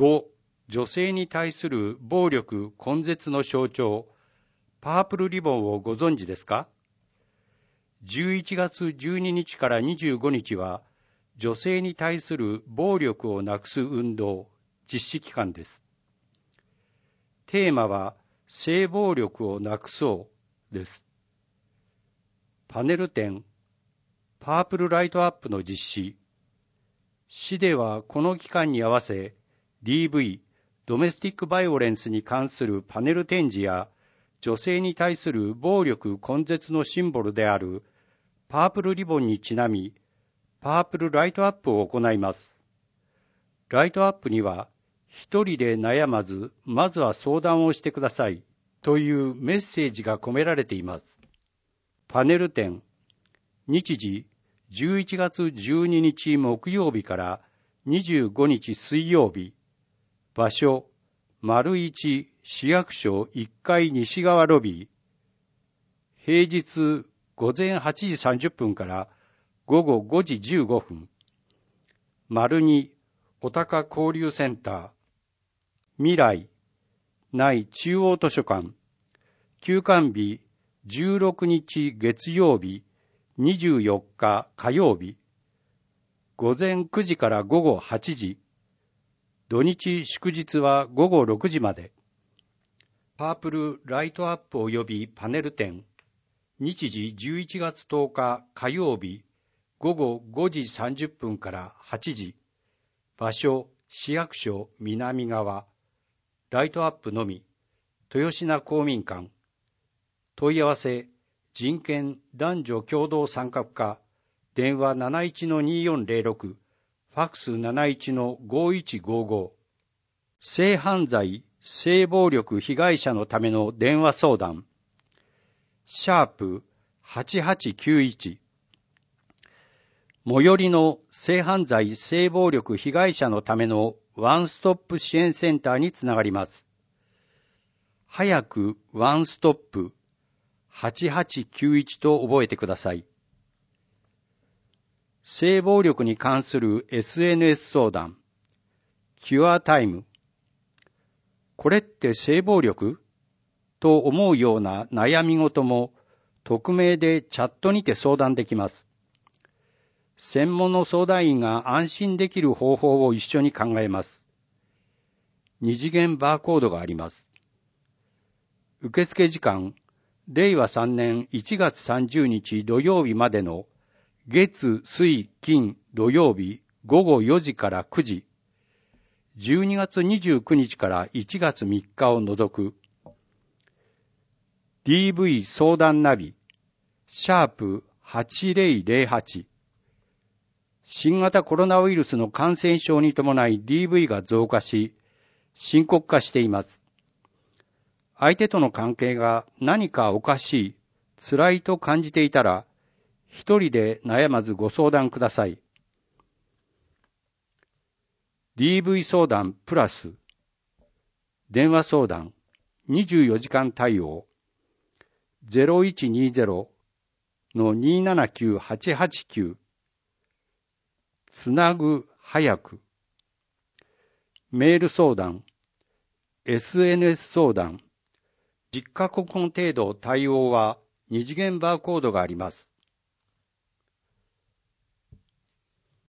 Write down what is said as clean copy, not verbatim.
5、女性に対する暴力根絶の象徴、パープルリボンをご存知ですか？ 11 月12日から25日は、女性に対する暴力をなくす運動、実施期間です。テーマは、性暴力をなくそうです。パネル展、パープルライトアップの実施。市ではこの期間に合わせ、DV、ドメスティックバイオレンスに関するパネル展示や、女性に対する暴力根絶のシンボルであるパープルリボンにちなみ、パープルライトアップを行います。ライトアップには、一人で悩まず、まずは相談をしてくださいというメッセージが込められています。パネル展、日時11月12日木曜日から25日水曜日、場所、丸1市役所1階西側ロビー、平日午前8時30分から午後5時15分、丸2おたか交流センター、未来、内中央図書館、休館日16日月曜日、24日火曜日、午前9時から午後8時、土日祝日は午後6時まで。パープルライトアップ及びパネル展、日時11月10日火曜日、午後5時30分から8時、場所、市役所南側、ライトアップのみ、豊品公民館、問い合わせ、人権男女共同参画課、電話 71-2406、ファックス 71-5155、性犯罪、性暴力被害者のための電話相談、シャープ8891、最寄りの性犯罪、性暴力被害者のためのワンストップ支援センターにつながります。早くワンストップ8891と覚えてください。性暴力に関する SNS 相談、キュアタイム。これって性暴力？と思うような悩み事も匿名でチャットにて相談できます。専門の相談員が安心できる方法を一緒に考えます。二次元バーコードがあります。受付時間、令和3年1月30日土曜日までの月、水、金、土曜日午後4時から9時、12月29日から1月3日を除く、DV 相談ナビ、シャープ8008、新型コロナウイルスの感染症に伴い DV が増加し、深刻化しています。相手との関係が何かおかしい、辛いと感じていたら、一人で悩まずご相談ください。DV 相談プラス、電話相談、24時間対応、0120-279-889、つなぐ早く、メール相談、SNS 相談、10カ国語程度対応は二次元バーコードがあります。